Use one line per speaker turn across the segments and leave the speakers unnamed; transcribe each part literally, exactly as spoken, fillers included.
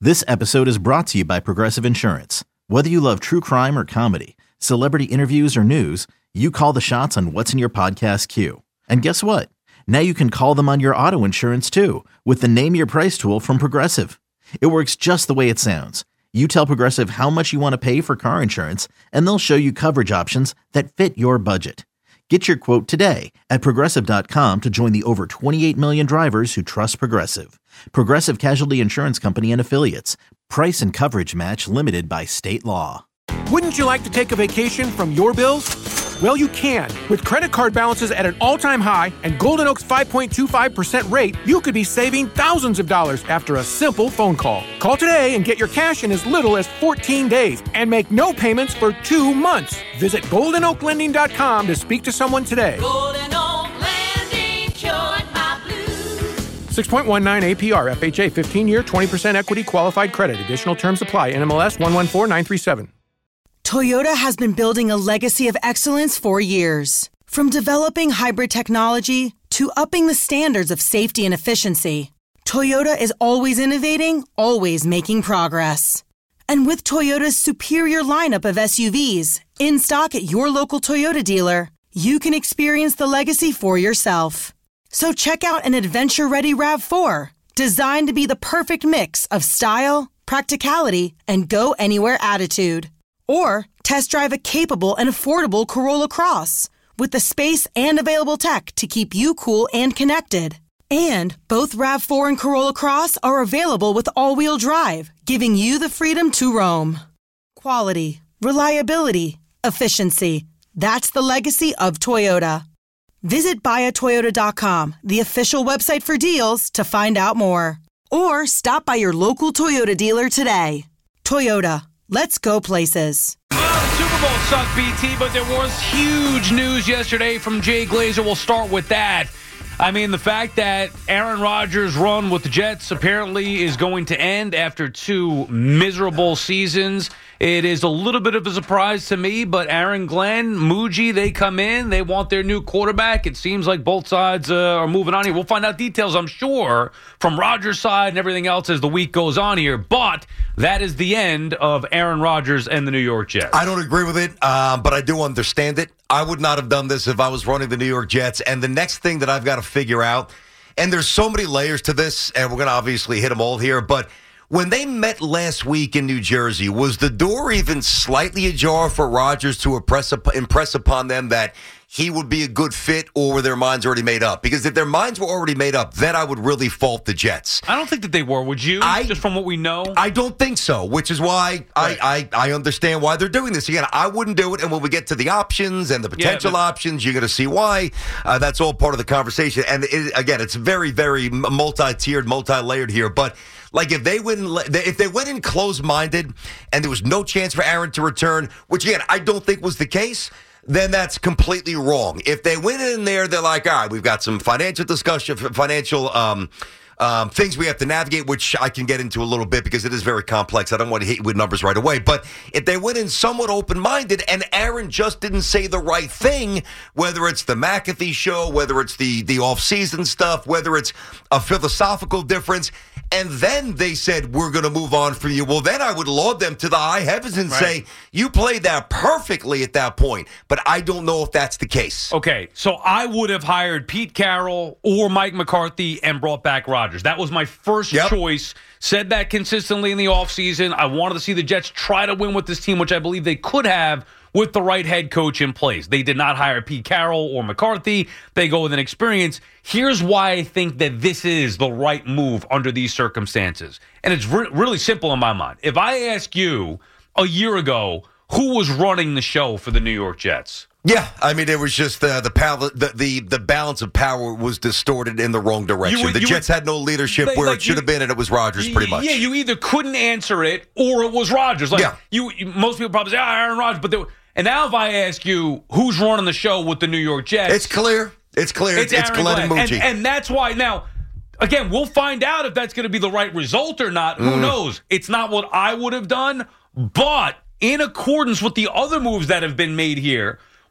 This episode is brought to you by Progressive Insurance. Whether you love true crime or comedy, celebrity interviews or news, you call the shots on what's in your podcast queue. And guess what? Now you can call them on your auto insurance too with the Name Your Price tool from Progressive. It works just the way it sounds. You tell Progressive how much you want to pay for car insurance, and they'll show you coverage options that fit your budget. Get your quote today at Progressive dot com to join the over twenty-eight million drivers who trust Progressive. Progressive Casualty Insurance Company and Affiliates. Price and coverage match limited by state law.
Wouldn't you like to take a vacation from your bills? Well, you can. With credit card balances at an all-time high and Golden Oak's five point two five percent rate, you could be saving thousands of dollars after a simple phone call. Call today and get your cash in as little as fourteen days and make no payments for two months. Visit golden oak lending dot com to speak to someone today.
Golden Oak Lending cured my blues.
six point one nine A P R, F H A, fifteen-year, twenty percent equity qualified credit. Additional terms apply. N M L S one one four nine three seven.
Toyota has been building a legacy of excellence for years. From developing hybrid technology to upping the standards of safety and efficiency, Toyota is always innovating, always making progress. And with Toyota's superior lineup of S U Vs in stock at your local Toyota dealer, you can experience the legacy for yourself. So check out an adventure-ready RAV four, designed to be the perfect mix of style, practicality, and go-anywhere attitude. Or test drive a capable and affordable Corolla Cross with the space and available tech to keep you cool and connected. And both RAV four and Corolla Cross are available with all-wheel drive, giving you the freedom to roam. Quality, reliability, efficiency. That's the legacy of Toyota. Visit buy a toyota dot com, the official website for deals, to find out more. Or stop by your local Toyota dealer today. Toyota. Let's go places.
Well, the Super Bowl sucked, B T, but there was huge news yesterday from Jay Glazer. We'll start with that. I mean, the fact that Aaron Rodgers' run with the Jets apparently is going to end after two miserable seasons. It is a little bit of a surprise to me, but Aaron Glenn, Muji, they come in. They want their new quarterback. It seems like both sides uh, are moving on here. We'll find out details, I'm sure, from Rodgers' side and everything else as the week goes on here. But that is the end of Aaron Rodgers and the New York Jets.
I don't agree with it, uh, but I do understand it. I would not have done this if I was running the New York Jets. And the next thing that I've got to figure out, and there's so many layers to this, and we're going to obviously hit them all here, but when they met last week in New Jersey, was the door even slightly ajar for Rodgers to impress, impress upon them that he would be a good fit, or were their minds already made up? Because if their minds were already made up, then I would really fault the Jets.
I don't think that they were, would you?
I,
just from what we know?
I don't think so, which is why right. I, I, I understand why they're doing this. Again, I wouldn't do it, and when we get to the options and the potential yeah, but, options, you're going to see why. Uh, that's all part of the conversation. And it, again, it's very, very multi-tiered, multi-layered here, but like if they went, in, if they went in closed-minded and there was no chance for Aaron to return, which again I don't think was the case, then that's completely wrong. If they went in there, they're like, all right, we've got some financial discussion, financial um, um, things we have to navigate, which I can get into a little bit because it is very complex. I don't want to hit you with numbers right away. But if they went in somewhat open-minded and Aaron just didn't say the right thing, whether it's the McAfee show, whether it's the, the off-season stuff, whether it's a philosophical difference, and then they said, we're going to move on from you. Well, then I would laud them to the high heavens and right. say, you played that perfectly at that point. But I don't know if that's the case.
Okay, so I would have hired Pete Carroll or Mike McCarthy and brought back Rodgers. That was my first yep. choice. Said that consistently in the offseason. I wanted to see the Jets try to win with this team, which I believe they could have with the right head coach in place. They did not hire Pete Carroll or McCarthy. They go with an experience. Here's why I think that this is the right move under these circumstances. And it's re- really simple in my mind. If I ask you a year ago who was running the show for the New York Jets,
Yeah, I mean, it was just uh, the, pal- the the the balance of power was distorted in the wrong direction.
You,
the
you,
Jets had no leadership
they,
where
like
it should
you,
have been, and it was Rodgers pretty much.
Yeah, you either couldn't answer it or it was Rodgers. Like
yeah.
you, most people probably say, oh, Aaron Rodgers, but there, and now if I ask you who's running the show with the New York Jets,
it's clear. It's clear.
It's,
it's
Aaron
Glenn,
Glenn.
and Muji.
And, and that's why now. Again, we'll find out if that's going to be the right result or not. Who
mm.
knows? It's not what I would have done, but in accordance with the other moves that have been made here,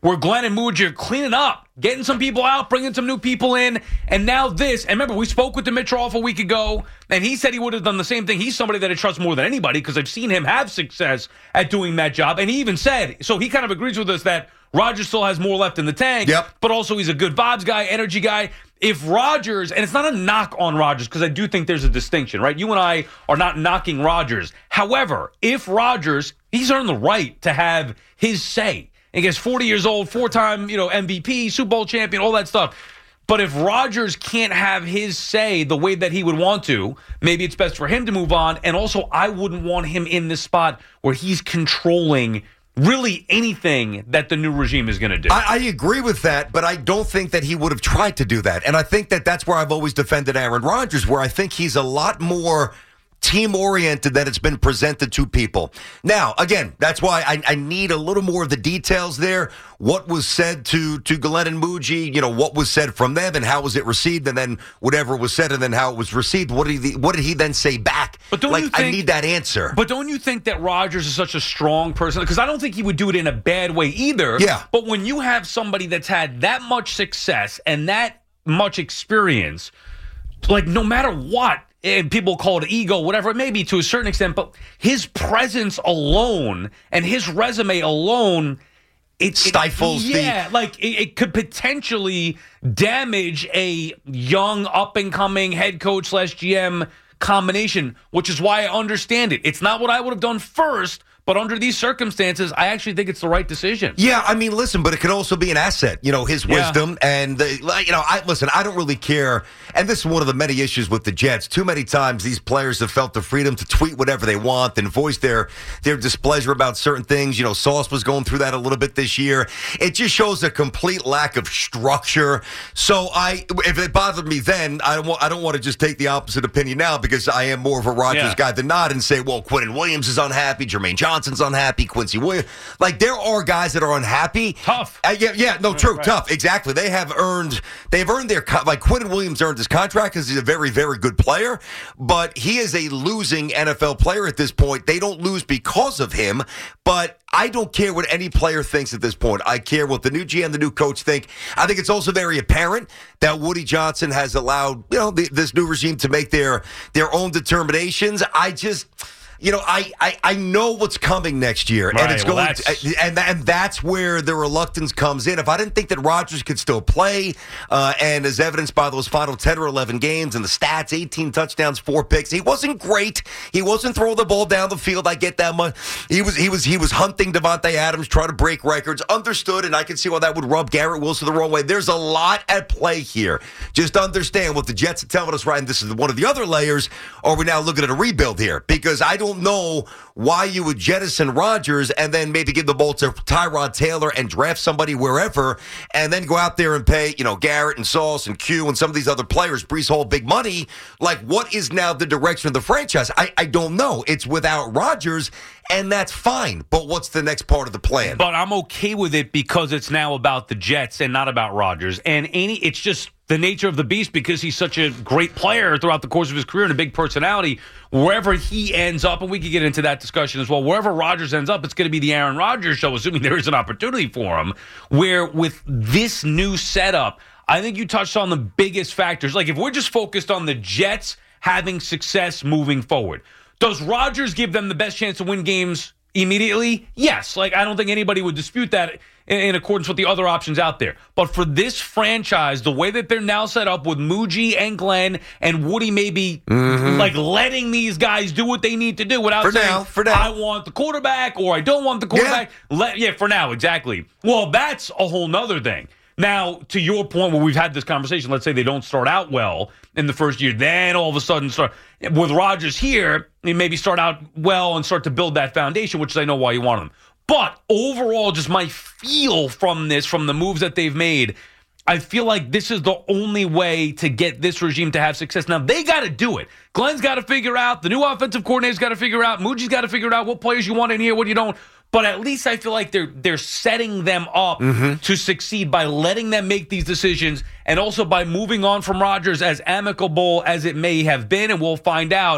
where Glenn and Muji are cleaning up, getting some people out, bringing some new people in, and now this. And remember, we spoke with Dimitrov a week ago, and he said he would have done the same thing. He's somebody that I trust more than anybody because I've seen him have success at doing that job. And he even said, so he kind of agrees with us that Rodgers still has more left in the tank,
yep.
but also he's a good vibes guy, energy guy. If Rodgers, and it's not a knock on Rodgers because I do think there's a distinction, right? You and I are not knocking Rodgers. However, if Rodgers, he's earned the right to have his say. He gets forty years old, four-time, you know, M V P, Super Bowl champion, all that stuff. But if Rodgers can't have his say the way that he would want to, maybe it's best for him to move on. And also, I wouldn't want him in this spot where he's controlling really anything that the new regime is going to do.
I, I agree with that, but I don't think that he would have tried to do that. And I think that that's where I've always defended Aaron Rodgers, where I think he's a lot more team-oriented than it's been presented to people. Now, again, that's why I, I need a little more of the details there. What was said to, to Glenn and Muji, you know, what was said from them and how was it received, and then whatever was said and then how it was received. What did he, what did he then say back?
But don't
like,
you think,
I need that answer.
But don't you think that Rodgers is such a strong person? Because I don't think he would do it in a bad way either.
Yeah.
But when you have somebody that's had that much success and that much experience, like no matter what, and people call it ego, whatever it may be to a certain extent, but his presence alone and his resume alone, it
stifles
it, yeah, the... like it, it could potentially damage a young up-and-coming head coach slash G M combination, which is why I understand it. It's not what I would have done first, but under these circumstances, I actually think it's the right decision.
Yeah, I mean, listen, but it could also be an asset, you know, his wisdom. Yeah. And, the, you know, I listen, I don't really care. And this is one of the many issues with the Jets. Too many times these players have felt the freedom to tweet whatever they want and voice their, their displeasure about certain things. You know, Sauce was going through that a little bit this year. It just shows a complete lack of structure. So I, if it bothered me then, I don't want, I don't want to just take the opposite opinion now because I am more of a Rodgers yeah. guy than not and say, well, Quentin Williams is unhappy, Jermaine Johnson Johnson's unhappy, Quincy Williams. Like, there are guys that are unhappy.
Tough.
Uh, yeah, yeah, no, true,
right.
tough. Exactly. They have earned, they've earned their, like, Quentin Williams earned his contract because he's a very, very good player, but he is a losing N F L player at this point. They don't lose because of him, but I don't care what any player thinks at this point. I care what the new G M, the new coach think. I think it's also very apparent that Woody Johnson has allowed, you know, the, this new regime to make their their own determinations. I just... You know, I, I, I know what's coming next year,
right,
and it's
well,
going, to, and and that's where the reluctance comes in. If I didn't think that Rodgers could still play, uh, and as evidenced by those final ten or eleven games and the stats, eighteen touchdowns, four picks, he wasn't great. He wasn't throwing the ball down the field. I get that much. He was he was he was hunting Devontae Adams, trying to break records. Understood, and I can see why that would rub Garrett Wilson the wrong way. There's a lot at play here. Just understand what the Jets are telling us, right? And this is one of the other layers. Are we now looking at a rebuild here? Because I don't know why you would jettison Rodgers and then maybe give the ball to Tyrod Taylor and draft somebody wherever and then go out there and pay, you know, Garrett and Sauce and Q and some of these other players, Breece Hall, big money. Like, what is now the direction of the franchise? I, I don't know. It's without Rodgers, and that's fine. But what's the next part of the plan?
But I'm okay with it because it's now about the Jets and not about Rodgers. And any, it's just the nature of the beast because he's such a great player throughout the course of his career and a big personality. Wherever he ends up, and we could get into that discussion as well, wherever Rodgers ends up, it's going to be the Aaron Rodgers show, assuming there is an opportunity for him, where with this new setup, I think you touched on the biggest factors. Like, if we're just focused on the Jets having success moving forward, does Rodgers give them the best chance to win games immediately? Yes. Like, I don't think anybody would dispute that in, in accordance with the other options out there. But for this franchise, the way that they're now set up with Muji and Glenn and Woody maybe mm-hmm. like letting these guys do what they need to do without
for
saying,
now, for now.
I want the quarterback or I don't want the quarterback. Yeah, Let, yeah for now, exactly. Well, that's a whole nother thing. Now, to your point where we've had this conversation, let's say they don't start out well in the first year, then all of a sudden start with Rodgers here, they maybe start out well and start to build that foundation, which is I know why you want them. But overall, just my feel from this, from the moves that they've made, I feel like this is the only way to get this regime to have success. Now, they got to do it. Glenn's got to figure out, the new offensive coordinator's got to figure out, Muji's got to figure out what players you want in here, what you don't. But at least I feel like they're they're setting them up mm-hmm. to succeed by letting them make these decisions and also by moving on from Rodgers, as amicable as it may have been, and we'll find out.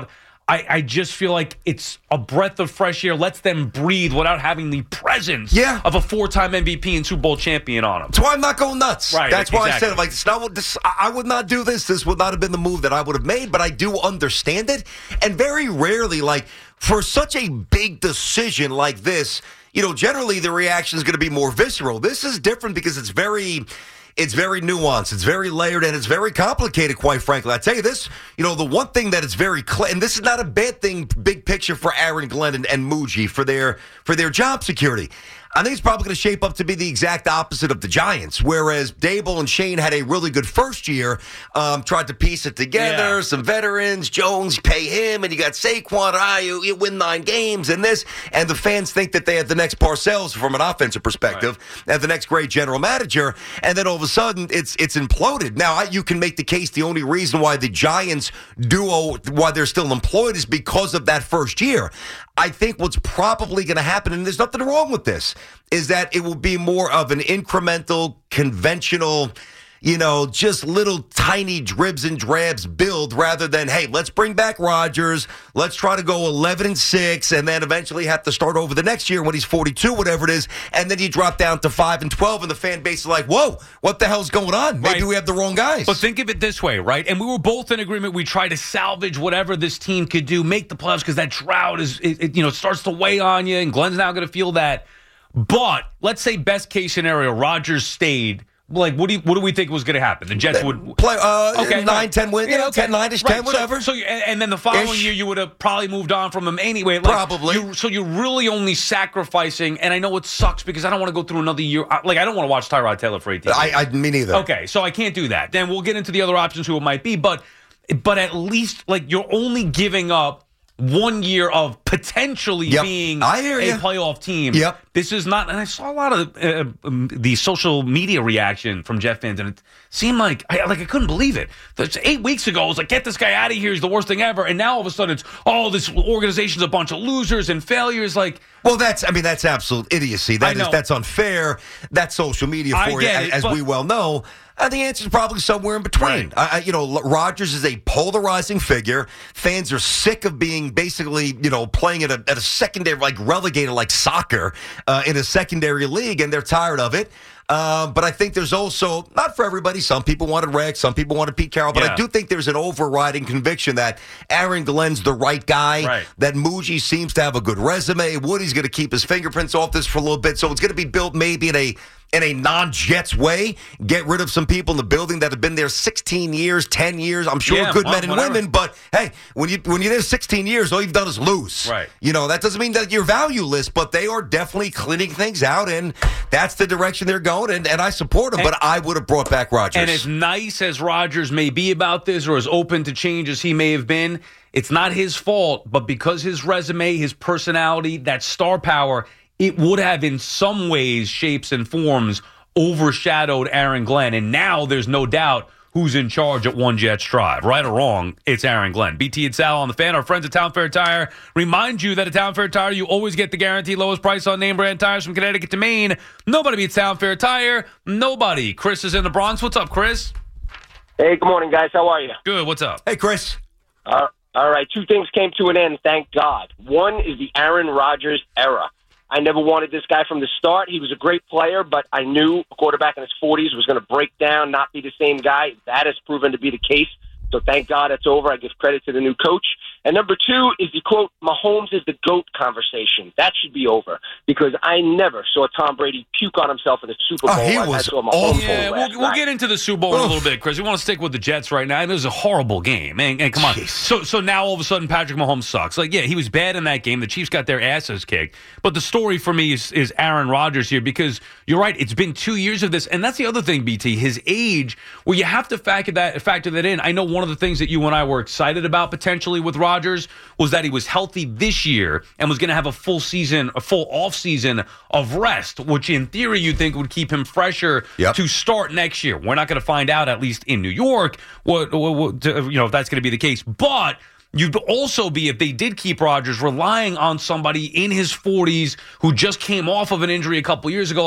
I, I just feel like it's a breath of fresh air. Lets them breathe without having the presence
yeah.
of a four-time M V P and Super Bowl champion on them.
That's why I'm not going nuts.
Right,
That's why
exactly.
I said, like, it's not, this, I would not do this. This would not have been the move that I would have made, but I do understand it. And very rarely, like, for such a big decision like this, you know, generally the reaction is going to be more visceral. This is different because it's very... It's very nuanced, it's very layered, and it's very complicated, quite frankly. I tell you this, you know, the one thing that is very clear, and this is not a bad thing, big picture for Aaron Glenn and, and Muji for their for their job security. I think it's probably going to shape up to be the exact opposite of the Giants, whereas Dable and Shane had a really good first year, um, tried to piece it together,
yeah.
some veterans, Jones, pay him, and you got Saquon, ah, you, you win nine games, and this, and the fans think that they have the next Parcells from an offensive perspective, right. and the next great general manager, and then all of a sudden, it's it's imploded. Now, I, you can make the case the only reason why the Giants duo, why they're still employed, is because of that first year. I think what's probably going to happen, and there's nothing wrong with this, is that it will be more of an incremental, conventional, you know, just little tiny dribs and drabs build rather than, hey, let's bring back Rodgers, let's try to go eleven and six, and then eventually have to start over the next year when he's forty-two, whatever it is, and then you drop down to five and twelve, and the fan base is like, whoa, what the hell's going on? Maybe
right.
we have the wrong guys.
But think of it this way, right? And we were both in agreement. We tried to salvage whatever this team could do, make the playoffs, because that drought is, it, it, you know, starts to weigh on you, and Glenn's now going to feel that. But let's say best case scenario, Rodgers stayed. Like, what do you, what do we think was going to happen? The Jets would
play uh,
okay,
nine,
right.
ten wins,
yeah,
you know,
okay.
ten, nine,
right.
ten,
so,
whatever.
So, and, and then the following
Ish.
year, you would have probably moved on from him anyway. Like,
Probably.
You, so you're really only sacrificing, and I know it sucks because I don't want to go through another year. Like, I don't want to watch Tyrod Taylor for eighteen.
I, I, me neither.
Okay, so I can't do that. Then we'll get into the other options who it might be, but but at least like you're only giving up one year of potentially
yep.
being
I hear
a
you.
playoff team.
Yep.
This is not, and I saw a lot of uh, um, the social media reaction from Jet fans, and it seemed like I, like I couldn't believe it. That's eight weeks ago, it was like, get this guy out of here, he's the worst thing ever. And now all of a sudden it's, oh, this organization's a bunch of losers and failures. Like,
well, that's, I mean, that's absolute idiocy. That is, that's unfair. That's social media
I
for you,
get
as,
it,
as
but-
we well know. And the answer is probably somewhere in between.
Right.
Uh, you know, Rodgers is a polarizing figure. Fans are sick of being basically, you know, playing at a, at a secondary, like relegated like soccer uh, in a secondary league, and they're tired of it. Um, but I think there's also, not for everybody, some people wanted Rex, some people wanted Pete Carroll, but
Yeah.
I do think there's an overriding conviction that Aaron Glenn's the right guy,
Right.
that Muji seems to have a good resume, Woody's going to keep his fingerprints off this for a little bit, so it's going to be built maybe in a in a non-Jets way, get rid of some people in the building that have been there sixteen years, ten years, I'm sure
Yeah,
good
well,
men and
whatever.
women, but hey, when, you, when you're there sixteen years, all you've done is lose.
Right.
You know, that doesn't mean that you're valueless, but they are definitely cleaning things out, and that's the direction they're going, and, and I support them,
And-
but I would have brought back Rodgers.
and as nice as Rodgers may be about this, or as open to change as he may have been, it's not his fault, but because his resume, his personality, that star power, it would have in some ways, shapes, and forms overshadowed Aaron Glenn. And now there's no doubt who's in charge at One Jets Drive. Right or wrong, it's Aaron Glenn. B T and Sal on the Fan. Our friends at Town Fair Tire remind you that at Town Fair Tire, you always get the guaranteed lowest price on name brand tires from Connecticut to Maine. Nobody beats Town Fair Tire. Nobody. Chris is in the Bronx. What's up, Chris?
Hey, good morning, guys. How are you?
Good. What's up?
Hey, Chris.
Uh, all right, two things came to an end, thank God. One is the Aaron Rodgers era. I never wanted this guy from the start. He was a great player, but I knew a quarterback in his forties was going to break down, not be the same guy. That has proven to be the case. So thank God it's over. I give credit to the new coach. And number two is the, quote, Mahomes is the GOAT conversation. That should be over because I never saw Tom Brady puke on himself in the Super Bowl.
Oh, he
I
was
saw Mahomes
awful.
Yeah,
last
we'll, we'll
night.
get into the Super Bowl in a little bit, Chris. We want to stick with the Jets right now. It was a horrible game. And, and come on.
Jeez.
So so now all of a sudden Patrick Mahomes sucks. Like, yeah, he was bad in that game. The Chiefs got their asses kicked. But the story for me is, is Aaron Rodgers here because you're right. It's been two years of this. And that's the other thing, B T, his age, where you have to factor that, factor that in. I know one of the things that you and I were excited about potentially with Rodgers was that he was healthy this year and was going to have a full season, a full off season of rest, which in theory you'd think would keep him fresher
Yep.
to start next year. We're not going to find out, at least in New York, what, what, what you know, if that's going to be the case. But you'd also be, if they did keep Rodgers, relying on somebody in his forties who just came off of an injury a couple years ago. Like,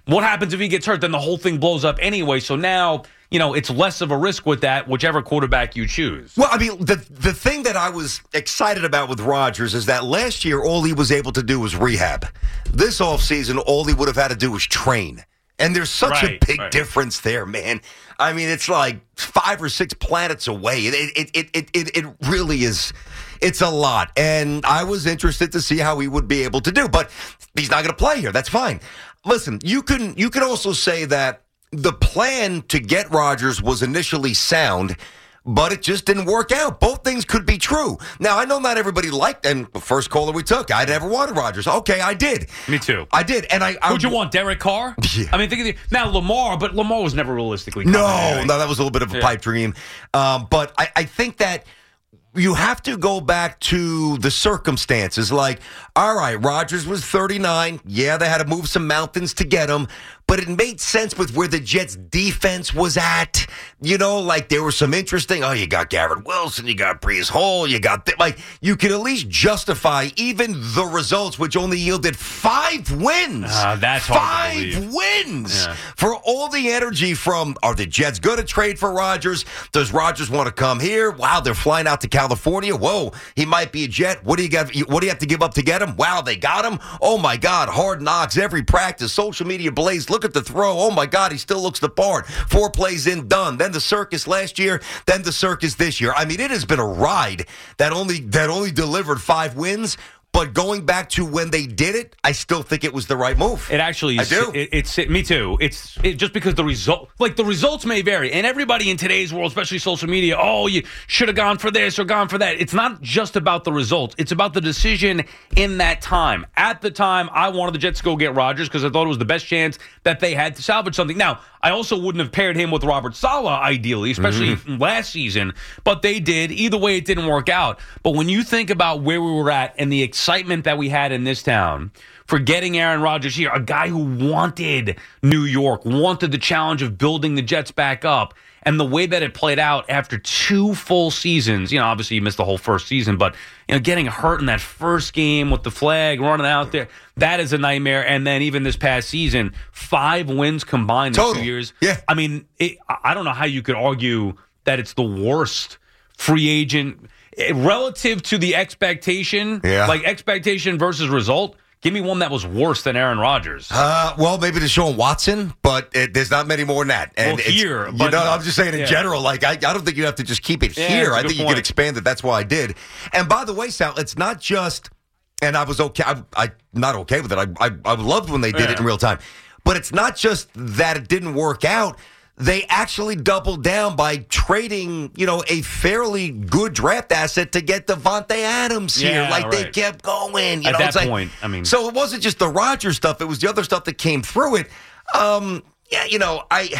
What happens if he gets hurt? Then the whole thing blows up anyway. So now, you know, it's less of a risk with that, whichever quarterback you choose.
Well, I mean, the the thing that I was excited about with Rodgers is that last year, all he was able to do was rehab. This offseason, all he would have had to do was train. And there's such
right,
a big
right.
difference there, man. I mean, it's like five or six planets away. It it, it, it, it, it really is. It's a lot. And I was interested to see how he would be able to do. But he's not going to play here. That's fine. Listen, you can you can also say that the plan to get Rodgers was initially sound, but it just didn't work out. Both things could be true. Now, I know not everybody liked, and the first caller we took, I never wanted Rodgers. Okay, I did.
Me too.
I did. And I, I
Who'd you want, Derek Carr?
Yeah.
I mean, think of the, now Lamar, but Lamar was never realistically coming
No,
anyway.
no, that was a little bit of a
Yeah.
pipe dream. Um, but I, I think that you have to go back to the circumstances. Like, all right, Rodgers was thirty-nine. Yeah, they had to move some mountains to get him. But it made sense with where the Jets' defense was at. You know, like there was some interesting, oh, you got Garrett Wilson, you got Brees Hall, you got, th- like, you could at least justify even the results, which only yielded five wins.
Uh, that's hard
Five
to believe.
wins.
Yeah.
For all the energy from, are the Jets going to trade for Rodgers? Does Rodgers want to come here? Wow, they're flying out to California. Whoa, he might be a Jet. What do you got? What do you have to give up to get him? Wow, they got him. Oh my God, hard knocks every practice, social media blaze. Look at the throw. Oh my God, he still looks the part. Four plays in, done. Then the circus last year. Then the circus this year. I mean, it has been a ride that only that only delivered five wins. But going back to when they did it, I still think it was the right move.
It actually is.
I do.
It, it's it, me too. It's it, just because the result, like the results may vary, and everybody in today's world, especially social media, oh, you should have gone for this or gone for that. It's not just about the results. It's about the decision in that time. At the time, I wanted the Jets to go get Rodgers because I thought it was the best chance that they had to salvage something. Now, I also wouldn't have paired him with Robert Saleh, ideally, especially
Mm-hmm.
last season, but they did. Either way, it didn't work out. But when you think about where we were at and the excitement that we had in this town for getting Aaron Rodgers here, a guy who wanted New York, wanted the challenge of building the Jets back up, and the way that it played out after two full seasons, you know, obviously you missed the whole first season, but, you know, getting hurt in that first game with the flag, running out there, that is a nightmare. And then even this past season, five wins combined in
Total.
two years.
Yeah.
I mean, it, I don't know how you could argue that it's the worst free agent eh, relative to the expectation,
Yeah.
like expectation versus result. Give me one that was worse than Aaron Rodgers.
Uh, well, maybe Deshaun Watson, but it, there's not many more than that. And
Well,
it's-
here,
you
but-
know, I'm just saying in
yeah.
general. Like, I, I don't think you have to just keep it
Yeah,
here.
that's a
I
good
think you
point.
can expand it. That's why I did. And by the way, Sal, it's not just. And I was okay. I, I not okay with it. I, I I loved when they did
Yeah.
it in real time. But it's not just that it didn't work out. They actually doubled down by trading, you know, a fairly good draft asset to get Devontae Adams here.
Yeah,
like they
right.
kept going. You
At
know,
that
it's like-
point, I mean-
so it wasn't just the Rodgers stuff; it was the other stuff that came through it. Um, yeah, you know, I,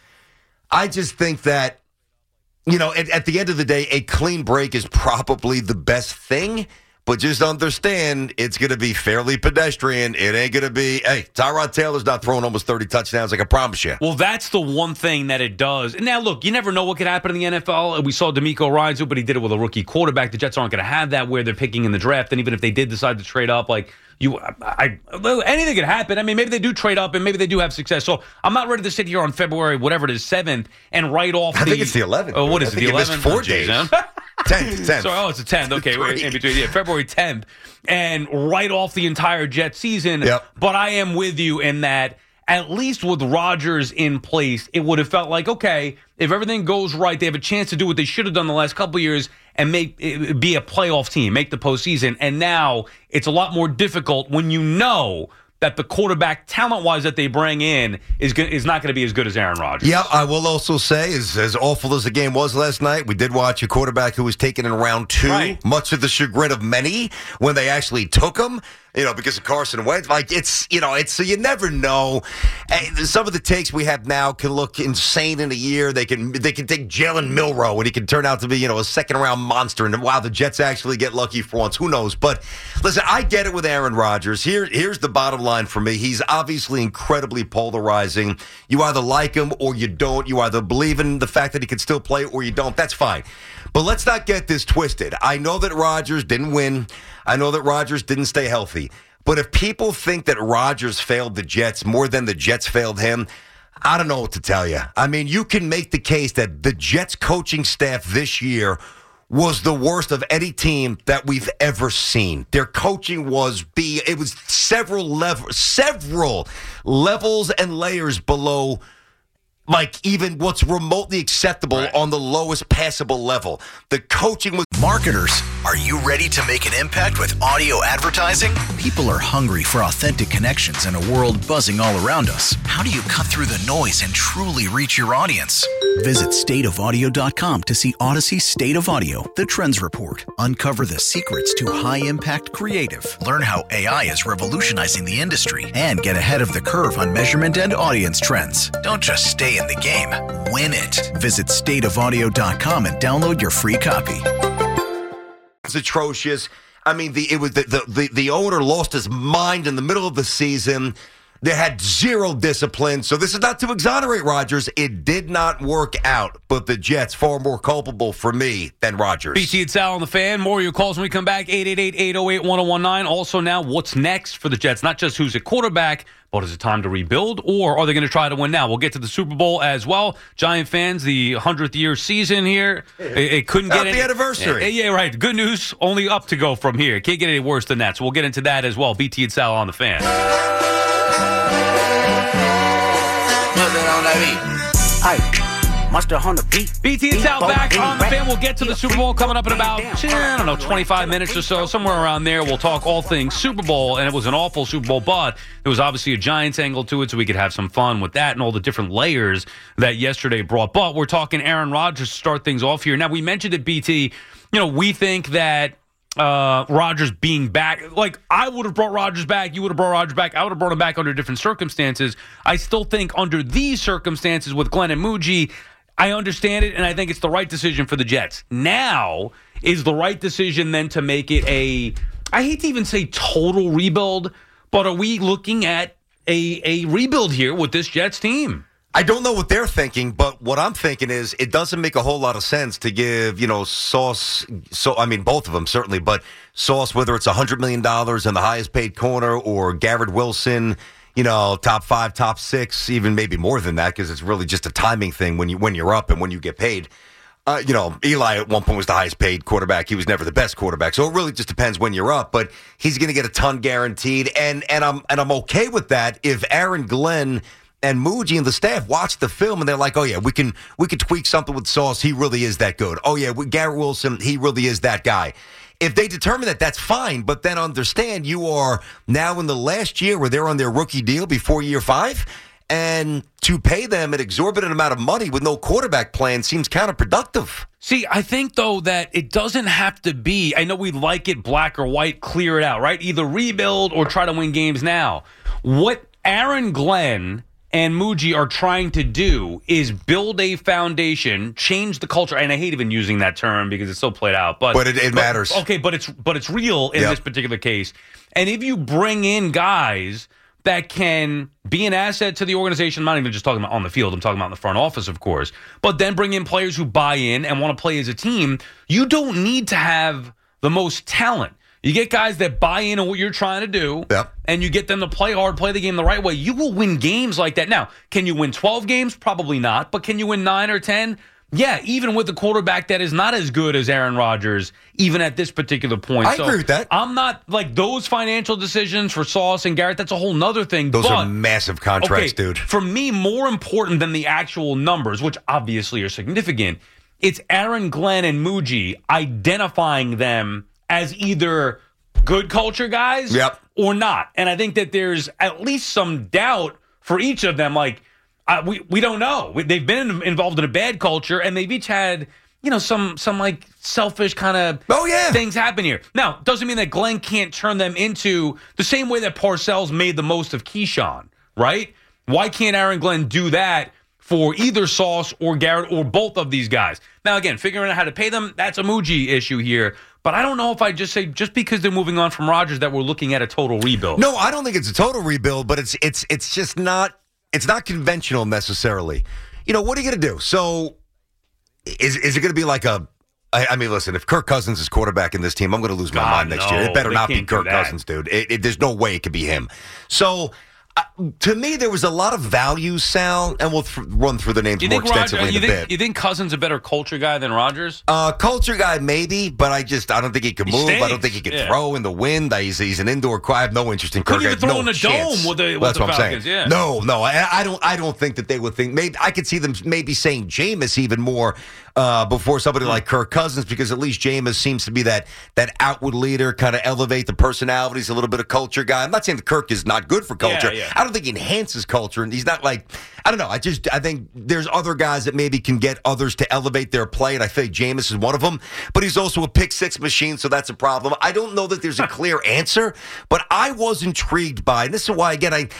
I just think that, you know, at, at the end of the day, a clean break is probably the best thing. But just understand, it's going to be fairly pedestrian. It ain't going to be, hey, Tyrod Taylor's not throwing almost thirty touchdowns, I can promise you.
Well, that's the one thing that it does. And now, look, you never know what could happen in the N F L. We saw DeMeco Ryans do, but he did it with a rookie quarterback. The Jets aren't going to have that where they're picking in the draft. And even if they did decide to trade up, like you, I, I, anything could happen. I mean, maybe they do trade up and maybe they do have success. So I'm not ready to sit here on February, whatever it is, seventh, and write off.
I
the,
think it's the eleventh.
Oh, what
I
is it?
think
The
you missed
eleventh?
four
Oh, geez,
days.
huh?
tenth, tenth.
Sorry, oh, it's the tenth. Okay, we're in between. Yeah, February tenth. And write off the entire Jet season.
Yep.
But I am with you in that at least with Rodgers in place, it would have felt like, okay, if everything goes right, they have a chance to do what they should have done the last couple of years and make it be a playoff team, make the postseason. And now it's a lot more difficult when you know that the quarterback, talent-wise, that they bring in is go- is not going to be as good as Aaron Rodgers.
Yeah, I will also say, as, as awful as the game was last night, we did watch a quarterback who was taken in round two,
Right.
much to the chagrin of many, when they actually took him, you know, because of Carson Wentz. Like, it's, you know, it's, so you never know. And some of the takes we have now can look insane in a year. They can they can take Jalen Milroe, and he can turn out to be, you know, a second-round monster. And, wow, the Jets actually get lucky for once. Who knows? But, listen, I get it with Aaron Rodgers. Here, here's the bottom line for me. He's obviously incredibly polarizing. You either like him or you don't. You either believe in the fact that he can still play or you don't. That's fine. But let's not get this twisted. I know that Rodgers didn't win. I know that Rodgers didn't stay healthy. But if people think that Rodgers failed the Jets more than the Jets failed him, I don't know what to tell you. I mean, you can make the case that the Jets coaching staff this year was the worst of any team that we've ever seen. Their coaching was be it was several level several levels and layers below like even what's remotely acceptable right. on the lowest passable level. The coaching was...
Marketers, are you ready to make an impact with audio advertising? People are hungry for authentic connections in a world buzzing all around us. How do you cut through the noise and truly reach your audience? Visit state of audio dot com to see Odyssey State of Audio, the Trends Report. Uncover the secrets to high-impact creative. Learn how A I is revolutionizing the industry and get ahead of the curve on measurement and audience trends. Don't just stay in the game. Win it. Visit state of audio dot com and download your free copy.
It's atrocious. I mean, the it was the, the the the owner lost his mind in the middle of the season. They had zero discipline. So this is not to exonerate Rodgers. It did not work out. But the Jets far more culpable for me than Rodgers.
B T and Sal on the Fan. More of your calls when we come back. eight eight eight, eight oh eight, one oh one nine. Also now, what's next for the Jets? Not just who's at quarterback, but is it time to rebuild, or are they going to try to win now? We'll get to the Super Bowl as well. Giant fans, the hundredth year season here. It, it couldn't get
Happy
any
anniversary.
Yeah, yeah, right. Good news. Only up to go from here. Can't get any worse than that. So we'll get into that as well. B T and Sal on the Fan. B T and Sal back on the Fan. We'll get to the Super Bowl coming up in about, I don't know, twenty-five minutes or so, somewhere around there. We'll talk all things Super Bowl, and it was an awful Super Bowl, but there was obviously a Giants angle to it, so we could have some fun with that and all the different layers that yesterday brought. But we're talking Aaron Rodgers to start things off here. Now, we mentioned it, B T. You know, we think that uh, Rodgers being back, like I would have brought Rodgers back, you would have brought Rodgers back, I would have brought him back under different circumstances. I still think under these circumstances with Glenn and Muji, I understand it, and I think it's the right decision for the Jets. Now is the right decision then to make it a, I hate to even say total rebuild, but are we looking at a, a rebuild here with this Jets team?
I don't know what they're thinking, but what I'm thinking is it doesn't make a whole lot of sense to give, you know, Sauce, so I mean, both of them certainly, but Sauce, whether it's one hundred million dollars and the highest paid corner, or Garrett Wilson, you know, top five, top six, even maybe more than that, because it's really just a timing thing when, you, when you're up and when you get paid. Uh, you know, Eli at one point was the highest paid quarterback. He was never the best quarterback. So it really just depends when you're up, but he's going to get a ton guaranteed. And, and I'm, and I'm okay with that if Aaron Glenn and Muji and the staff watch the film and they're like, oh, yeah, we can we can tweak something with Sauce. He really is that good. Oh, yeah, with Garrett Wilson, he really is that guy. If they determine that, that's fine. But then understand you are now in the last year where they're on their rookie deal before year five. And to pay them an exorbitant amount of money with no quarterback plan seems counterproductive.
See, I think, though, that it doesn't have to be, I know we like it black or white, clear it out, right? Either rebuild or try to win games now. What Aaron Glenn and Muji are trying to do is build a foundation, change the culture, and I hate even using that term because it's so played out. But,
but it, it matters.
But, okay, but it's but it's real in
yep.
this particular case. And if you bring in guys that can be an asset to the organization, I'm not even just talking about on the field, I'm talking about in the front office, of course, but then bring in players who buy in and want to play as a team, you don't need to have the most talent. You get guys that buy in on what you're trying to do,
yep.
and you get them to play hard, play the game the right way. You will win games like that. Now, can you win twelve games? Probably not. But can you win nine or ten? Yeah, even with a quarterback that is not as good as Aaron Rodgers, even at this particular point.
I
so
agree with that.
I'm not, like, those financial decisions for Sauce and Garrett, that's a whole nother thing.
Those
but,
are massive contracts,
okay,
dude.
For me, more important than the actual numbers, which obviously are significant, it's Aaron Glenn and Muji identifying them as either good culture guys
yep.
or not. And I think that there's at least some doubt for each of them. Like, uh, we, we don't know. We, they've been involved in a bad culture, and they've each had, you know, some, some like, selfish kind of
oh, yeah.
things happen here. Now, doesn't mean that Glenn can't turn them into the same way that Parcells made the most of Keyshawn, right? Why can't Aaron Glenn do that for either Sauce or Garrett or both of these guys? Now, again, figuring out how to pay them, that's a Muji issue here. But I don't know if I just say just because they're moving on from Rodgers that we're looking at a total rebuild.
No, I don't think it's a total rebuild, but it's it's it's just not it's not conventional necessarily. You know, what are you going to do? So is is it going to be like a I, I mean, listen, if Kirk Cousins is quarterback in this team, I'm going to lose my
God,
mind next
no,
year. It better
they
not be
can't do
Kirk
that.
Cousins, dude. It, it, there's no way it could be him. So, uh, to me, there was a lot of value, Sal, and we'll th- run through the names
You
more
think, Roger,
extensively
you,
in a
think,
bit.
you think Cousins a better culture guy than Rodgers?
Uh, culture guy, maybe, but I just I don't think he can
He
move. I don't
stinks.
think he can
Yeah.
throw in the wind. He's, he's an indoor guy. I have no interest in Kirk.
Couldn't
I
even
have
throw
no
in a
chance.
dome with the- with
That's
the
what I'm
Falcons,
saying.
yeah.
No, no, I, I don't. I don't think that they would think. Maybe I could see them maybe saying Jameis even more uh, before somebody like Kirk Cousins, because at least Jameis seems to be that that outward leader, kind of elevate the personalities, a little bit of culture guy. I'm not saying that Kirk is not good for culture.
Yeah, yeah.
I don't think he enhances culture, and he's not like, I don't know. I just I think there's other guys that maybe can get others to elevate their play, and I think Jameis is one of them. But he's also a pick six machine, so that's a problem. I don't know that there's a clear answer, but I was intrigued by, and this is why again I.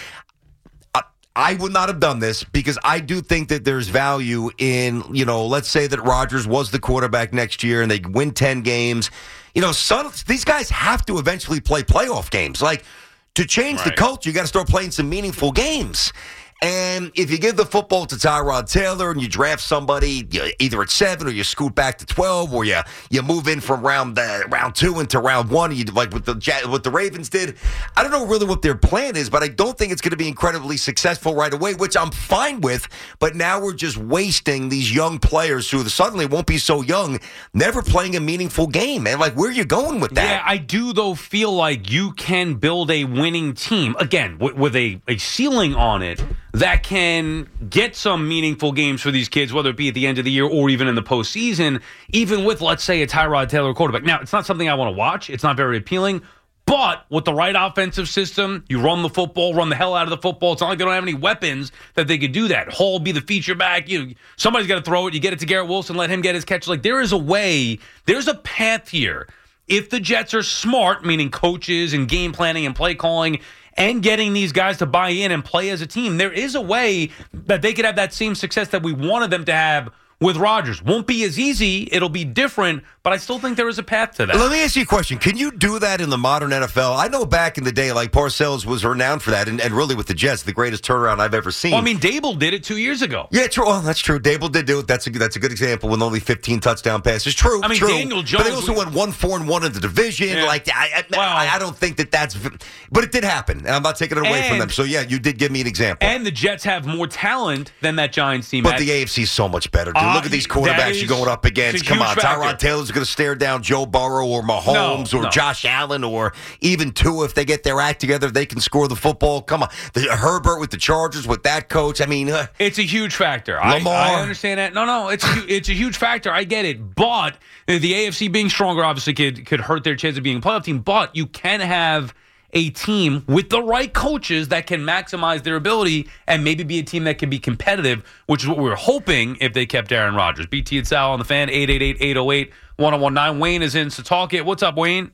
I would not have done this because I do think that there's value in, you know, let's say that Rodgers was the quarterback next year and they win ten games. You know, some, these guys have to eventually play playoff games. Like, to change the
Right.
culture, you got to start playing some meaningful games. And if you give the football to Tyrod Taylor and you draft somebody you, either at seven or you scoot back to twelve, or you you move in from round uh, round two into round one, you like what the Ja- what the Ravens did. I don't know really what their plan is, but I don't think it's going to be incredibly successful right away, which I'm fine with. But now we're just wasting these young players who suddenly won't be so young, never playing a meaningful game. Man, like, where are you going with that?
Yeah, I do, though, feel like you can build a winning team, again, with, with a, a ceiling on it that can get some meaningful games for these kids, whether it be at the end of the year or even in the postseason, even with, let's say, a Tyrod Taylor quarterback. Now, it's not something I want to watch. It's not very appealing. But with the right offensive system, you run the football, run the hell out of the football. It's not like they don't have any weapons that they could do that. Hall be the feature back. You, somebody's got to throw it. You get it to Garrett Wilson, let him get his catch. Like, there is a way, there's a path here. If the Jets are smart, meaning coaches and game planning and play calling, and getting these guys to buy in and play as a team, there is a way that they could have that same success that we wanted them to have with Rodgers. Won't be as easy. It'll be different, but I still think there is a path to that.
Let me ask you a question. Can you do that in the modern N F L? I know back in the day, like Parcells was renowned for that, and, and really with the Jets, the greatest turnaround I've ever seen.
Well, I mean, Dable did it two years ago.
Yeah, true. Well, that's true. Dable did do it. That's a that's a good example with only fifteen touchdown passes. True.
I mean,
true.
Daniel
But they
Jones-
also went one four and one in the division.
Yeah.
Like I, I,
Wow.
I, I don't think that that's. But it did happen, and I'm not taking it away from
And-
them. So yeah, you did give me an example.
And the Jets have more talent than that Giants team.
But
had.
the A F C is so much better, dude.
Uh,
Look at these
that
quarterbacks
is-
you're going up against.
it's a
Come
huge
on,
factor.
Tyrod Taylor's going to stare down Joe Burrow or Mahomes
No,
or
no.
Josh Allen or even Tua. If they get their act together, they can score the football. Come on, the, Herbert with the Chargers with that coach. I mean, uh,
It's a huge factor. I,
Lamar.
I understand that. No, no, it's a, hu- it's a huge factor. I get it. But the A F C being stronger obviously could, could hurt their chance of being a playoff team. But you can have a team with the right coaches that can maximize their ability and maybe be a team that can be competitive, which is what we were hoping if they kept Aaron Rodgers. B T and Sal on the Fan, eight eight eight, eight oh eight, one oh one nine. Wayne is in Setauket. What's up, Wayne?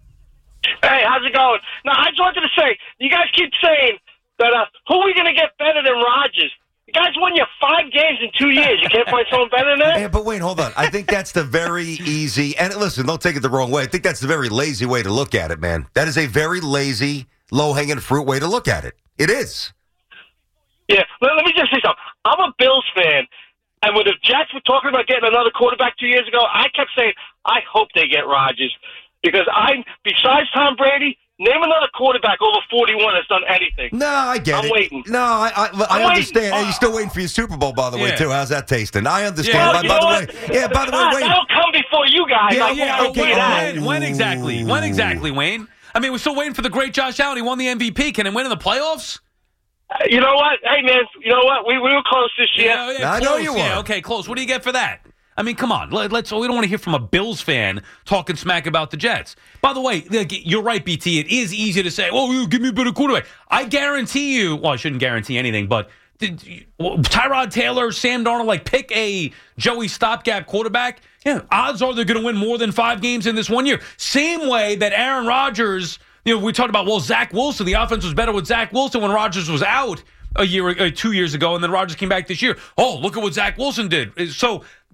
Hey, how's it going? No, I just wanted to say, you guys keep saying that uh, who are we going to get better than Rodgers? You guys won you five games in two years. You can't find someone better than that?
Yeah, but wait, hold on. I think that's the very easy, and listen, don't take it the wrong way. I think that's the very lazy way to look at it, man. That is a very lazy, low-hanging fruit way to look at it. It is.
Yeah, let, let me just say something. I'm a Bills fan, and when the Jets were talking about getting another quarterback two years ago, I kept saying, I hope they get Rodgers. Because I, besides Tom Brady, name another quarterback over forty-one that's done anything.
No, I get
I'm
it.
waiting.
No, I I, I
I'm
understand.
waiting.
Hey, you're still waiting for your Super Bowl, by the way,
Yeah.
too. How's that tasting? I understand.
Yeah,
by
you
by
know
the
what?
way, yeah. By the way,
Ah,
wait.
that'll come before you guys.
Yeah,
I
yeah,
won't
okay,
wait
all
out.
right.
When, when exactly? When exactly, Wayne? I mean, we're still waiting for the great Josh Allen. He won the M V P. Can he win in the playoffs?
You know what? Hey, man, you know what? We, we were close this year.
Yeah, yeah,
I
close,
know you
yeah,
were.
okay, close. What do you get for that? I mean, come on. Let, let's. We don't want to hear from a Bills fan talking smack about the Jets. By the way, like, you're right, B T. It is easy to say, "Oh, you give me a better quarterback." I guarantee you. Well, I shouldn't guarantee anything, but did, well, Tyrod Taylor, Sam Darnold, like pick a Joey stopgap quarterback. Yeah, odds are they're going to win more than five games in this one year. Same way that Aaron Rodgers. You know, we talked about well, Zach Wilson. The offense was better with Zach Wilson when Rodgers was out a year, uh, two years ago, and then Rodgers came back this year. Oh, look at what Zach Wilson did. So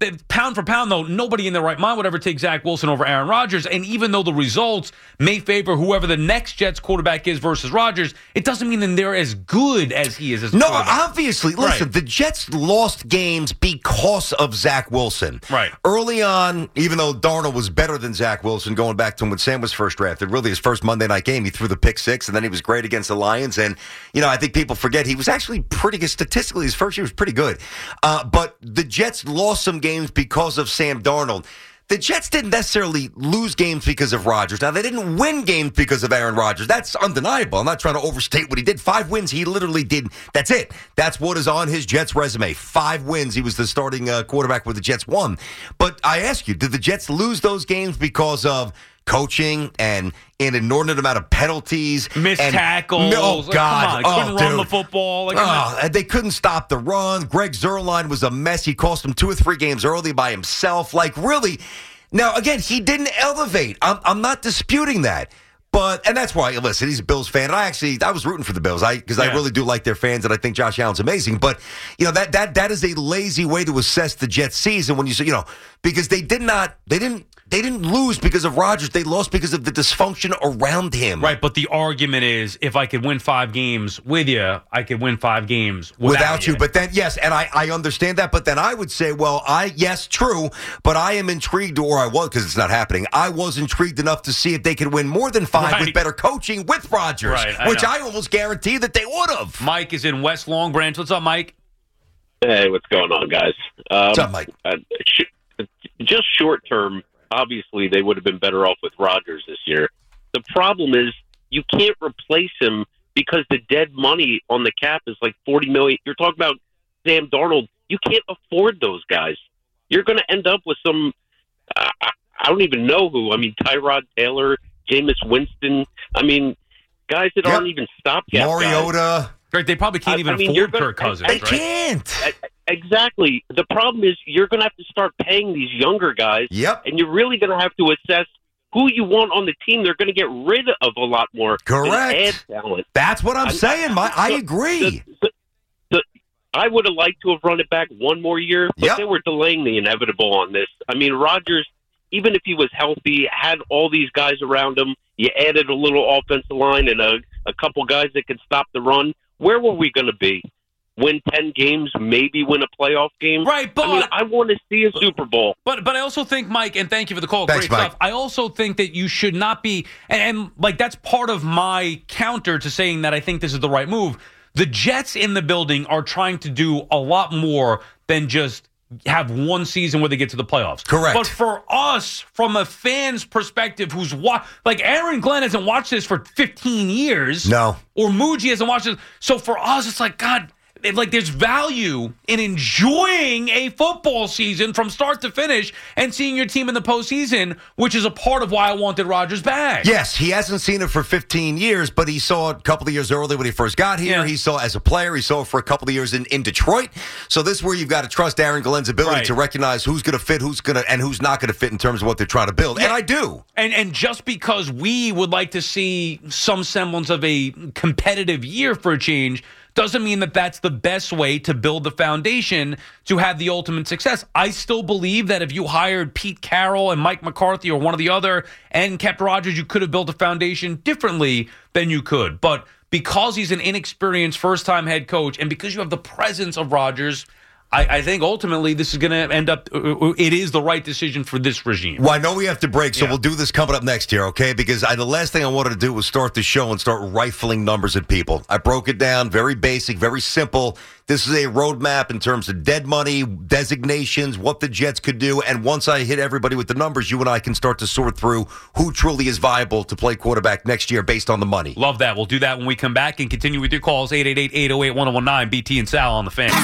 pound for pound, though, nobody in their right mind would ever take Zach Wilson over Aaron Rodgers. And even though the results may favor whoever the next Jets quarterback is versus Rodgers, it doesn't mean that they're as good as he is as a
No,
quarterback.
obviously. Listen,
Right.
the Jets lost games because of Zach Wilson.
Right.
Early on, even though Darnold was better than Zach Wilson, going back to when Sam was first drafted, really his first Monday night game, he threw the pick six, and then he was great against the Lions. And, you know, I think people forget he was actually pretty good statistically. His first year was pretty good. Uh, but the Jets lost some games because of Sam Darnold. The Jets didn't necessarily lose games because of Rodgers. Now, they didn't win games because of Aaron Rodgers. That's undeniable. I'm not trying to overstate what he did. Five wins, he literally did. That's it. That's what is on his Jets resume. Five wins. He was the starting uh, quarterback where the Jets won. But I ask you, did the Jets lose those games because of coaching and an inordinate amount of penalties?
Missed
and,
tackles.
Oh,
Like,
God.
come on. Couldn't
oh,
run
dude.
the football. Like,
Oh, and they couldn't stop the run. Greg Zuerlein was a mess. He cost them two or three games early by himself. Like, really. Now, again, he didn't elevate. I'm, I'm not disputing that. But, and that's why, listen, he's a Bills fan. And I actually, I was rooting for the Bills I because
Yeah.
I really do like their fans, and I think Josh Allen's amazing. But, you know, that that that is a lazy way to assess the Jets season when you say, you know, because they did not, they didn't, they didn't lose because of Rodgers. They lost because of the dysfunction around him.
Right, but the argument is if I could win five games with you, I could win five games without,
Without you. But then, yes, and I, I understand that. But then I would say, well, I, yes, true, but I am intrigued, or I was, because it's not happening. I was intrigued enough to see if they could win more than five
Right.
with better coaching with Rodgers,
Right, I
which
know.
I almost guarantee that they would have.
Mike is in West Long Branch. What's up, Mike?
Hey, what's going on, guys? Um,
What's up, Mike?
Uh, sh- just short term, obviously, they would have been better off with Rodgers this year. The problem is you can't replace him because the dead money on the cap is like forty million. You're talking about Sam Darnold. You can't afford those guys. You're going to end up with some. Uh, I don't even know who. I mean, Tyrod Taylor, Jameis Winston. I mean, guys that
Yep.
aren't even stopgap guys.
Mariota.
Right, they probably can't
I-
even
I mean, you're
afford
gonna-
Kirk Cousins,
They
right?
can't.
E- Exactly. The problem is you're going to have to start paying these younger guys,
Yep.
and you're really going to have to assess who you want on the team. They're going to get rid of a lot more. than
Correct.
add talent.
That's what I'm
I-
saying, Mike. I
the-
agree.
The, the, the, I would have liked to have run it back one more year, but
Yep.
they were delaying the inevitable on this. I mean, Rodgers, even if he was healthy, had all these guys around him. You added a little offensive line and a, a couple guys that could stop the run. Where were we going to be? Win ten games, maybe win a playoff game?
Right, but
I mean, I want to see a Super Bowl.
But but I also think, Mike, and thank you for the call.
Thanks,
Great
Mike.
stuff. I also think that you should not be, and, and like that's part of my counter to saying that I think this is the right move. The Jets in the building are trying to do a lot more than just have one season where they get to the playoffs.
Correct.
But for us, from a fan's perspective, who's wa- like Aaron Glenn hasn't watched this for fifteen years.
No.
Or Muji hasn't watched this. So for us, it's like, God, it- like there's value in enjoying a football season from start to finish and seeing your team in the postseason, which is a part of why I wanted Rodgers back.
Yes, he hasn't seen it for fifteen years, but he saw it a couple of years early when he first got here.
Yeah.
He saw it as a player. He saw it for a couple of years in, in Detroit. So this is where you've got to trust Aaron Glenn's ability
Right.
to recognize who's going to fit, who's going to, and who's not going to fit in terms of what they're trying to build. And
Yeah.
I do.
And and just because we would like to see some semblance of a competitive year for a change doesn't mean that that's the best way to build the foundation to have the ultimate success. I still believe that if you hired Pete Carroll and Mike McCarthy or one of the other and kept Rodgers, you could have built a foundation differently than you could. But because he's an inexperienced first-time head coach and because you have the presence of Rodgers, I, I think ultimately this is going to end up, it is the right decision for this regime.
Well, I know we have to break, so
Yeah.
we'll do this coming up next year, okay? Because I, the last thing I wanted to do was start the show and start rifling numbers at people. I broke it down, very basic, very simple. This is a roadmap in terms of dead money, designations, what the Jets could do. And once I hit everybody with the numbers, you and I can start to sort through who truly is viable to play quarterback next year based on the money.
Love that. We'll do that when we come back and continue with your calls. eight eight eight, eight oh eight, one oh one nine. B T and Sal on the Fan.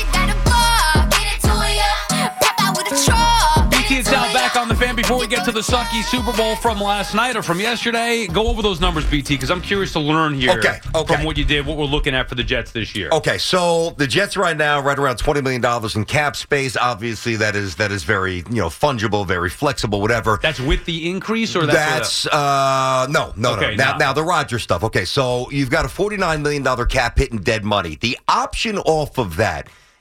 B T and Sal back on the Fan. Before we get to the sucky Super Bowl from last night or from yesterday, go over those numbers, B T, because I'm curious to learn here
Okay, okay.
from what you did, what we're looking at for the Jets this year.
Okay, so the Jets right now right around twenty million dollars in cap space. Obviously, that is that is very you know fungible, very flexible, whatever.
That's with the increase, or that's,
That's uh no no
Okay,
no now,
no.
now the Rodgers stuff. Okay, so you've got a forty-nine million dollars cap hit in dead money. The option off of that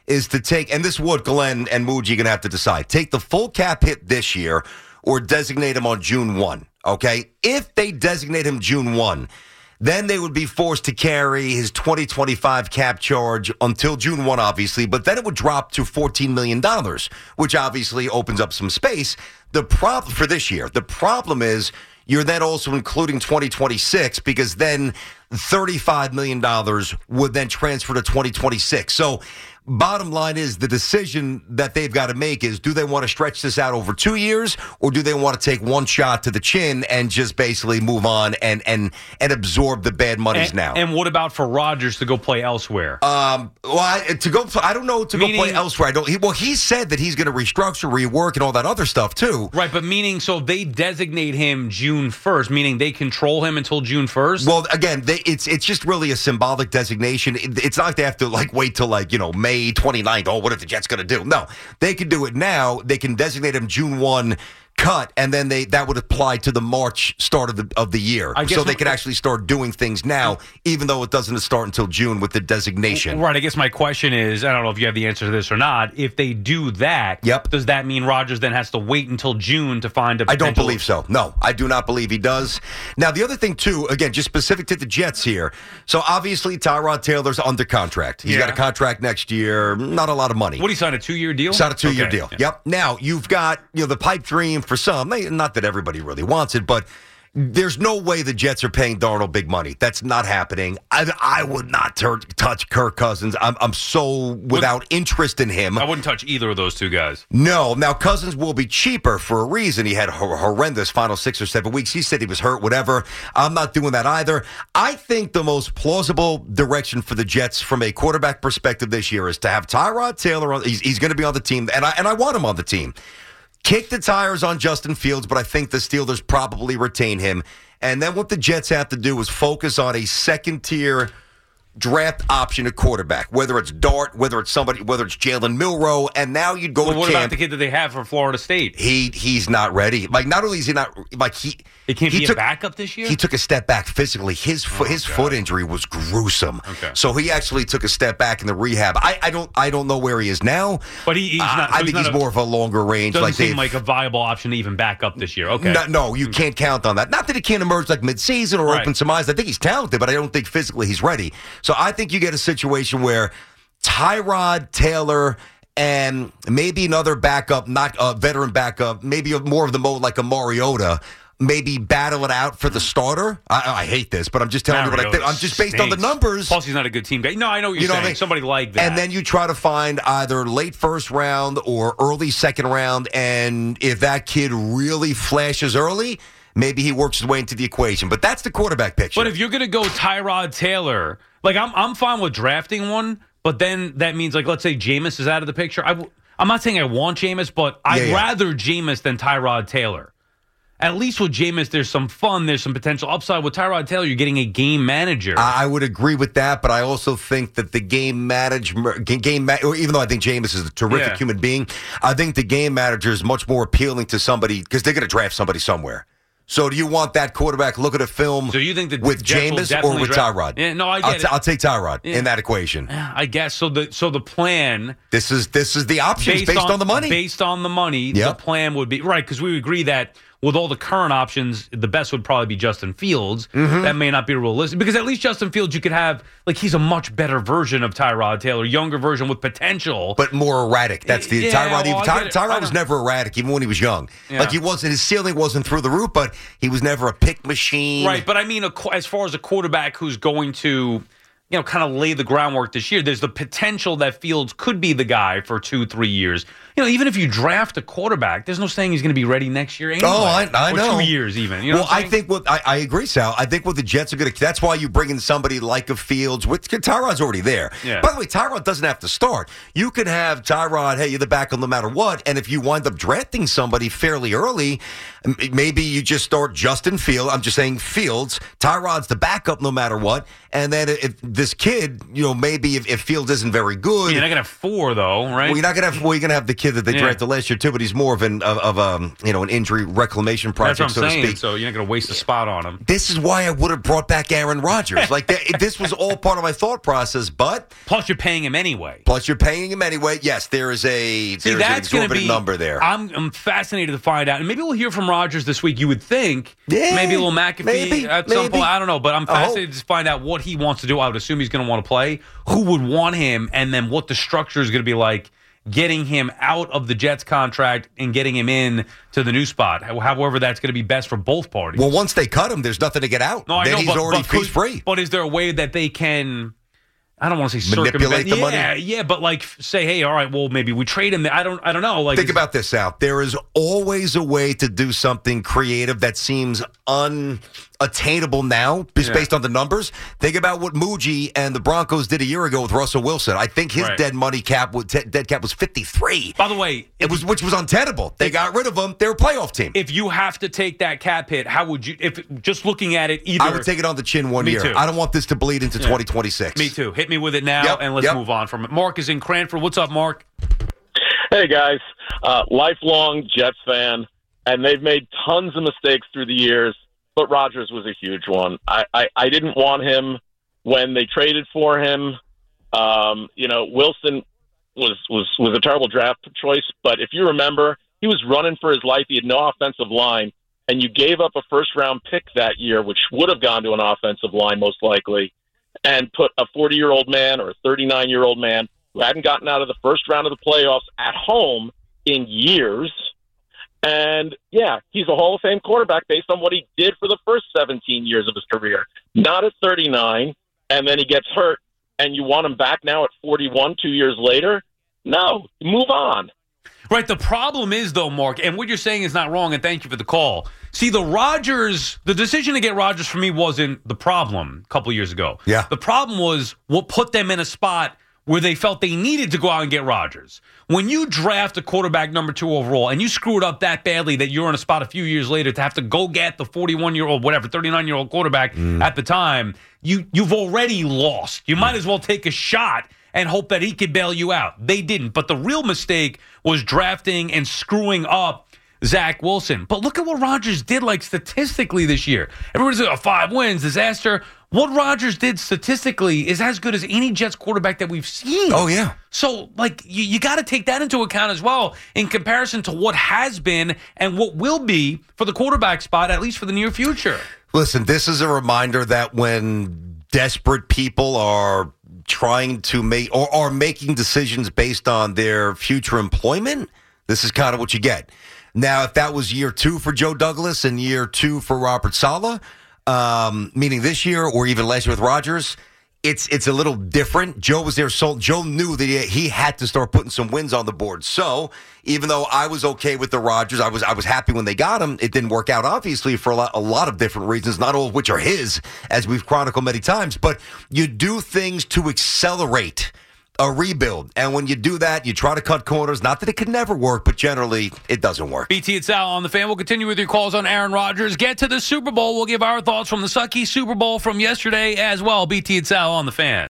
is to take, and this is what Glenn and Muji going to have to decide, take the full cap hit this year or designate him on June first, okay? If they designate him June first, then they would be forced to carry his twenty twenty-five cap charge until June first, obviously, but then it would drop to fourteen million dollars, which obviously opens up some space. The problem for this year, the problem is you're then also including twenty twenty-six because then thirty-five million dollars would then transfer to twenty twenty-six. So bottom line is the decision that they've got to make is, do they want to stretch this out over two years or do they want to take one shot to the chin and just basically move on and and, and absorb the bad monies
and,
now?
And what about for Rodgers to go play elsewhere?
Um, well, I, to go, I don't know to
Meaning,
go play elsewhere. I don't. He, well, he said that he's going to restructure, rework, and all that other stuff too.
Right, but meaning, so they designate him June first, meaning they control him until June first?
Well, again, they, it's it's just really a symbolic designation. It, it's not like they have to like wait till like you know May twenty-ninth. Oh, what are the Jets going to do? No, they can do it now. They can designate him June first. Cut, and then they that would apply to the March start of the of the year, so they could actually start doing things now, even though it doesn't start until June with the designation.
Right. I guess my question is, I don't know if you have the answer to this or not. If they do that,
yep.
does that mean Rodgers then has to wait until June to find a?
I don't
potential-
believe so. No, I do not believe he does. Now, the other thing too, again, just specific to the Jets here. So obviously, Tyrod Taylor's under contract. He's
Yeah.
got a contract next year. Not a lot of money.
What, he signed a two-year deal?
Signed a two-year
Okay.
deal.
Yeah.
Yep. Now you've got you know the pipe dream for some. They, not that everybody really wants it, but there's no way the Jets are paying Darnold big money. That's not happening. I, I would not tur- touch Kirk Cousins. I'm I'm so without
Would,
interest in him.
I wouldn't touch either of those two guys.
No. Now, Cousins will be cheaper for a reason. He had hor- horrendous final six or seven weeks. He said he was hurt, whatever. I'm not doing that either. I think the most plausible direction for the Jets from a quarterback perspective this year is to have Tyrod Taylor on. He's, he's going to be on the team, and I and I want him on the team. Kick the tires on Justin Fields, but I think the Steelers probably retain him. And then what the Jets have to do is focus on a second-tier draft option at quarterback, whether it's Dart, whether it's somebody, whether it's Jalen Milroe, and now you'd go
Well,
to
what
camp.
about the kid that they have from Florida State?
He he's not ready. Like not only is he not like he
It can't
he
be
took,
a backup this year?
He took a step back physically. His fo-
Oh,
his
God.
foot injury was gruesome.
Okay.
So he actually took a step back in the rehab. I, I don't I don't know where he is now.
But he, he's not.
Uh, I
so
think
not
he's
a,
more of a longer range.
Doesn't
like
seem
they've-
like a viable option to even back up this year. Okay.
No, no, you can't count on that. Not that he can't emerge like midseason or
Right.
open some eyes. I think he's talented, but I don't think physically he's ready. So I think you get a situation where Tyrod Taylor and maybe another backup, not a veteran backup, maybe a, more of the mode like a Mariota, maybe battle it out for the starter. I, I hate this, but I'm just telling you what I think. I'm just based on the
Stinks.
numbers.
Plus, he's not a good team guy. No, I know what you're
You know what
saying.
I mean?
Somebody like that.
And then you try to find either late first round or early second round. And if that kid really flashes early, maybe he works his way into the equation. But that's the quarterback picture.
But if you're going to go Tyrod Taylor, like I'm I'm fine with drafting one, but then that means, like, let's say Jameis is out of the picture. I, w- I'm not saying I want Jameis, but I'd
Yeah, yeah.
rather Jameis than Tyrod Taylor. At least with Jameis, there's some fun, there's some potential upside. With Tyrod Taylor, you're getting a game manager.
I would agree with that, but I also think that the game management, game ma- even though I think Jameis is a terrific
Yeah.
human being, I think the game manager is much more appealing to somebody because they're going to draft somebody somewhere. So do you want that quarterback look at a film
So you think that
with
Jets will
Jameis or
definitely
with
draft-
Tyrod?
Yeah, no, I get
I'll,
it.
t- I'll take Tyrod
Yeah.
in that equation.
I guess so. The so the plan
This is this is the options based, on, the money.
Based on the money,
Yep.
the plan would be right because we agree that with all the current options, the best would probably be Justin Fields.
Mm-hmm.
That may not be realistic because at least Justin Fields, you could have like he's a much better version of Tyrod Taylor, younger version with potential.
But more erratic. That's the
Yeah,
Tyrod.
well,
even,
I
Ty,
get it. I
Tyrod was
know.
never erratic, even when he was young.
Yeah.
Like he wasn't. His ceiling wasn't through the roof, but he was never a pick machine.
Right, but I mean, a qu- as far as a quarterback who's going to, you know, kind of lay the groundwork this year, there's the potential that Fields could be the guy for two, three years. You know, even if you draft a quarterback, there's no saying he's going to be ready next year anyway.
Oh, I, I
or
know.
two years even. You know
well,
what I'm
I
saying?
think what I, I agree, Sal. I think what the Jets are going to. That's why you bring in somebody like a Fields. With Tyrod's already there.
Yeah.
By the way, Tyrod doesn't have to start. You can have Tyrod. Hey, you're the backup no matter what. And if you wind up drafting somebody fairly early, m- maybe you just start Justin Fields. I'm just saying Fields. Tyrod's the backup no matter what. And then if this kid, you know, maybe if, if Fields isn't very good,
You're not going to have four, though, right?
well, you're not going to have. Well, you're going to have the kid kid that they
Yeah.
drafted last year too, but he's more of an of, of um you know an injury reclamation project,
That's what I'm
so
saying.
to speak.
So you're not going to waste a spot on him.
This is why I would have brought back Aaron Rodgers. Like that, this was all part of my thought process. But
plus, you're paying him anyway.
Plus, you're paying him anyway. Yes, there is a
See,
there's an
that's going to
exorbitant
be
number there.
I'm, I'm fascinated to find out, and maybe we'll hear from Rodgers this week. You would think,
Yeah,
maybe a little McAfee
maybe,
at some
maybe.
point. I don't know, but I'm
I hope.
fascinated to find out what he wants to do. I would assume he's going to want to play. Who would want him, and then what the structure is going to be like, getting him out of the Jets contract and getting him in to the new spot. However, that's going to be best for both parties.
Well, once they cut him, there's nothing to get out.
No, I
then
know,
he's
but,
already
but could-
he's free.
But is there a way that they can? I don't want to say
Manipulate
circumvent.
the
yeah,
money?
yeah, but like say, hey, all right, well, maybe we trade him. I don't, I don't know. Like,
Think about this, Al. There is always a way to do something creative that seems unattainable now, just
Yeah.
based on the numbers. Think about what Muji and the Broncos did a year ago with Russell Wilson. I think his
Right.
dead money cap, was, dead cap was fifty-three.
By the way,
It was, which was untenable. They got rid of him. They were a playoff team.
if you have to take that cap hit, how would you? If just looking at it, either
I would take it on the chin one
Me
year.
too.
I don't want this to bleed into twenty twenty-six.
Me too. Hit me with it now,
Yep,
and let's
yep.
move on from it. Mark is in Cranford. What's up, Mark?
Hey, guys. Uh, lifelong Jets fan, and they've made tons of mistakes through the years, but Rodgers was a huge one. I, I, I didn't want him when they traded for him. Um, you know, Wilson was, was, was a terrible draft choice, but if you remember, he was running for his life. He had no offensive line, and you gave up a first-round pick that year, which would have gone to an offensive line most likely, and put a forty-year-old man or a thirty-nine-year-old man who hadn't gotten out of the first round of the playoffs at home in years. And, yeah, he's a Hall of Fame quarterback based on what he did for the first seventeen years of his career. Not at thirty-nine, and then he gets hurt, and you want him back now at forty-one two years later? No, move on.
Right. The problem is, though, Mark, and what you're saying is not wrong, and thank you for the call. See, the Rodgers, the decision to get Rodgers for me wasn't the problem a couple years ago.
Yeah.
The problem was what put them in a spot where they felt they needed to go out and get Rodgers. When you draft a quarterback number two overall and you screw it up that badly that you're in a spot a few years later to have to go get the forty-one-year-old, whatever, thirty-nine-year-old quarterback
Mm.
at the time, you, you've already lost. You might as well take a shot and hope that he could bail you out. They didn't. But the real mistake was drafting and screwing up Zach Wilson. But look at what Rodgers did, like, statistically this year. Everybody's like, oh, five wins, disaster. What Rodgers did statistically is as good as any Jets quarterback that we've seen.
Oh, yeah.
So, like, you, you got to take that into account as well in comparison to what has been and what will be for the quarterback spot, at least for the near future.
Listen, this is a reminder that when desperate people are trying to make or are making decisions based on their future employment, this is kind of what you get. Now, if that was year two for Joe Douglas and year two for Robert Saleh, um, meaning this year or even last year with Rodgers, it's it's a little different. Joe was there, so Joe knew that he, he had to start putting some wins on the board. So even though I was okay with the Rodgers, I was I was happy when they got him. It didn't work out, obviously, for a lot, a lot of different reasons, not all of which are his, as we've chronicled many times. But you do things to accelerate a rebuild. And when you do that, you try to cut corners. Not that it could never work, but generally it doesn't work.
B T and Sal on the Fan. We'll continue with your calls on Aaron Rodgers. Get to the Super Bowl. We'll give our thoughts from the sucky Super Bowl from yesterday as well. B T and Sal on the Fan.